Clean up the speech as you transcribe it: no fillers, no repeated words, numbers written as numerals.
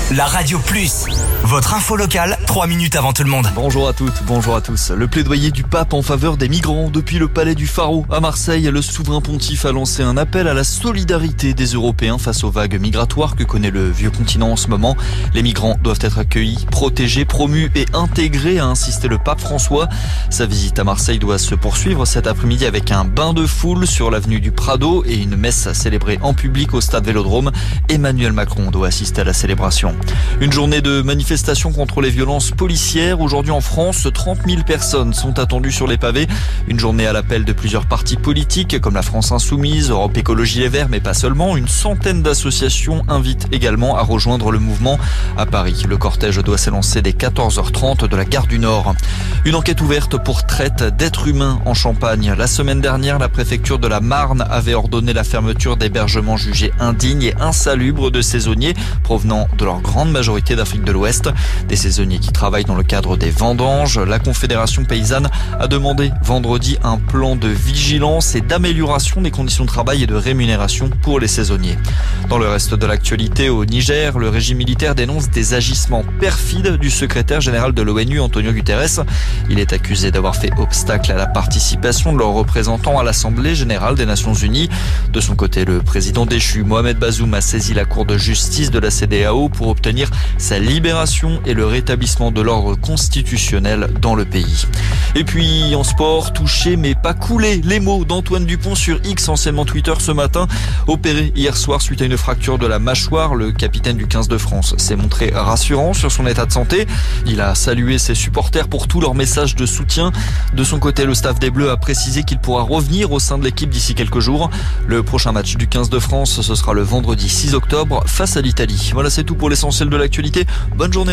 La Radio Plus, votre info locale, 3 minutes avant tout le monde. Bonjour à toutes, bonjour à tous. Le plaidoyer du pape en faveur des migrants. Depuis le palais du Pharaon à Marseille, le souverain pontife a lancé un appel à la solidarité des Européens face aux vagues migratoires que connaît le vieux continent en ce moment. Les migrants doivent être accueillis, protégés, promus et intégrés, a insisté le pape François. Sa visite à Marseille doit se poursuivre cet après-midi avec un bain de foule sur l'avenue du Prado et une messe célébrée en public au stade Vélodrome. Emmanuel Macron doit assister à la célébration. Une journée de manifestation contre les violences policières. Aujourd'hui en France, 30 000 personnes sont attendues sur les pavés. Une journée à l'appel de plusieurs partis politiques comme la France Insoumise, Europe Écologie Les Verts, mais pas seulement. Une centaine d'associations invitent également à rejoindre le mouvement. À Paris, le cortège doit s'élancer dès 14h30 de la gare du Nord. Une enquête ouverte pour traite d'êtres humains en Champagne. La semaine dernière, la préfecture de la Marne avait ordonné la fermeture d'hébergements jugés indignes et insalubres de saisonniers provenant de leur grande majorité d'Afrique de l'Ouest. Des saisonniers qui travaillent dans le cadre des vendanges. La Confédération paysanne a demandé vendredi un plan de vigilance et d'amélioration des conditions de travail et de rémunération pour les saisonniers. Dans le reste de l'actualité, au Niger, le régime militaire dénonce des agissements perfides du secrétaire général de l'ONU, Antonio Guterres. Il est accusé d'avoir fait obstacle à la participation de leurs représentants à l'Assemblée générale des Nations Unies. De son côté, le président déchu, Mohamed Bazoum, a saisi la Cour de justice de la CEDEAO pour obtenir sa libération et le rétablissement de l'ordre constitutionnel dans le pays. Et puis en sport, touché mais pas coulé, les mots d'Antoine Dupont sur X, anciennement Twitter, ce matin. Opéré hier soir suite à une fracture de la mâchoire, le capitaine du 15 de France s'est montré rassurant sur son état de santé. Il a salué ses supporters pour tous leurs messages de soutien. De son côté, le staff des Bleus a précisé qu'il pourra revenir au sein de l'équipe d'ici quelques jours. Le prochain match du 15 de France, ce sera le vendredi 6 octobre face à l'Italie. Voilà, c'est tout pour l'essentiel de l'actualité. Bonne journée.